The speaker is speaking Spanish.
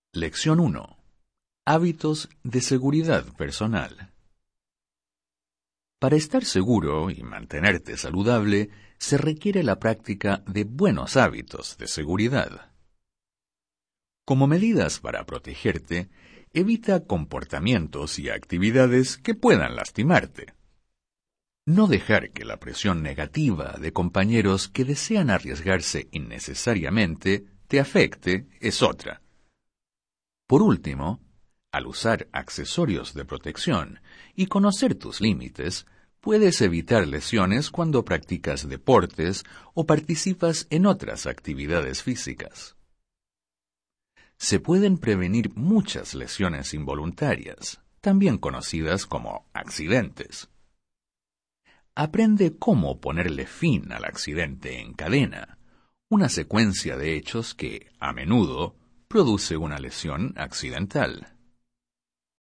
Lección 1. Hábitos de seguridad personal. Para estar seguro y mantenerte saludable, se requiere la práctica de buenos hábitos de seguridad. Como medidas para protegerte, evita comportamientos y actividades que puedan lastimarte. No dejar que la presión negativa de compañeros que desean arriesgarse innecesariamente te afecte es otra. Por último, al usar accesorios de protección y conocer tus límites, puedes evitar lesiones cuando practicas deportes o participas en otras actividades físicas. Se pueden prevenir muchas lesiones involuntarias, también conocidas como accidentes. Aprende cómo ponerle fin al accidente en cadena, una secuencia de hechos que, a menudo, produce una lesión accidental.